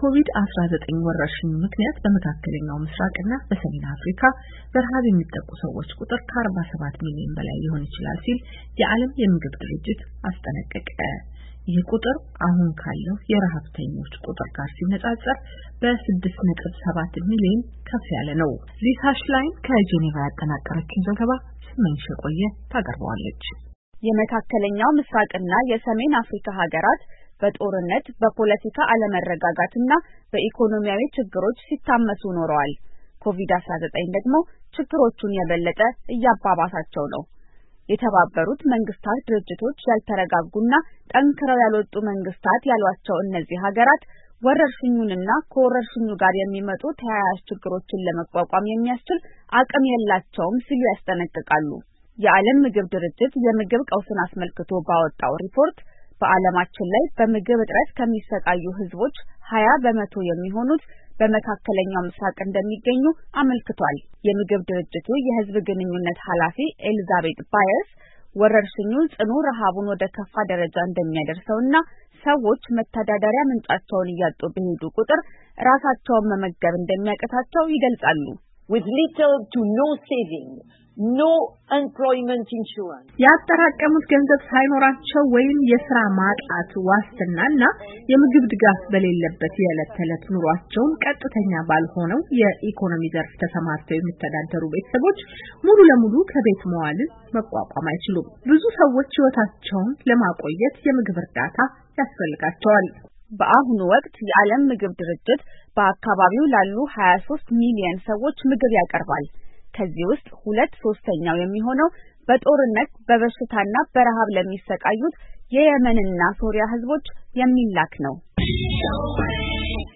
በኮቪድ-19 ወረርሽኝ ምክንያት በመካከለኛው ምስራቅና በሰሜን አፍሪካ በረሃብ የሚጠቁ ሰዎች ቁጥር ከ47 ሚሊዮን በላይ ሊሆን ይችላል ሲል የዓለም የምግብ ድርጅት አስጠነቀቀ። ይህ ቁጥር አሁን ካለው የረሃብተኞች ቁጥር ጋር ሲነጻጸር በ6.7 ሚሊዮን ከፍ ያለ ነው። ሊሳ ሽላይን ከጄኔቫ ያጠናቀረችውን ዘገባ ስመኝሽ ቆየ ታቀርባለች። የመካከለኛው ምስራቅና የሰሜን አፍሪካ ሀገራት በጦርነት በፖለቲካ አለመረጋጋትና በኢኮኖሚያዊ ችግሮች ሲታመሱ ኖረዋል። ኮቪድ-19 ደግሞ ችግሮቹን የበለጠ እያባባሳቸው ነው። የተባበሩት መንግስታት ድርጅቶች ያልተረጋጉና ጠንክረው ያልወጡ መንግስታት ያሏቸው እነዚህ ሀገራት ወረርሽኙንና ከወረርሽኙ ጋር የሚመጡ ተያያዥ ችግሮችን ለመቋቋም የሚያስችል አቅም የላቸውም ሲሉ ያስጠነቅቃሉ። የዓለም ምግብ ድርጅት የምግብ ቀውስን አስመልክቶ ባወጣው ሪፖርት በዓለማችን ላይ በምግብ እጥረት ከሚሰቃዩ ህዝቦች 20% የሚሆኑት በመካከለኛው ምስራቅ እንደሚገኙ አመልክቷል። የምግብ ድርጅቱ የህዝብ ግንኙነት ኃላፊ ኤሊዛቤት ባየርስ ወረርሽኙ ጽኑ ረሃቡን ወደ ከፋ ደረጃ እንደሚያደርሰውና ሰዎች መተዳደሪያ ምንጫቸውን እያጡ በሄዱ ቁጥር ራሳቸውን መመገብ እንደሚያቀታቸው ይገልጻሉ። With little to no saving, no employment insurance. ያጠራቀሙት ገንዘብ ሳይኖራቸው ወይም የሥራ ማጣት ዋስትናና የምግብ ድጋፍ በሌለበት የዕለት ተዕለት ኑሯቸውን ቀጥተኛ ባልሆነው የኢኮኖሚ ዘርፍ ተሰማርተው የሚተዳደሩ ቤተሰቦች ሙሉ ለሙሉ ከቤት መዋልን መቋቋም አይችሉም። ብዙ ሰዎች ህይወታቸውን ለማቆየት የምግብ እርዳታ ያስፈልጋቸዋል። በአሁኑ ወቅት የዓለም ምግብ ድርጅት በአካባቢው ላሉ 23 ሚሊዮን ሰዎች ምግብ ያቀርባል። ከዚህ ውስጥ 2/3 የሚሆነው በጦርነት በበሽታና በረሃብ ለሚሰቃዩት የየመንና ሶሪያ ህዝቦች የሚላክ ነው።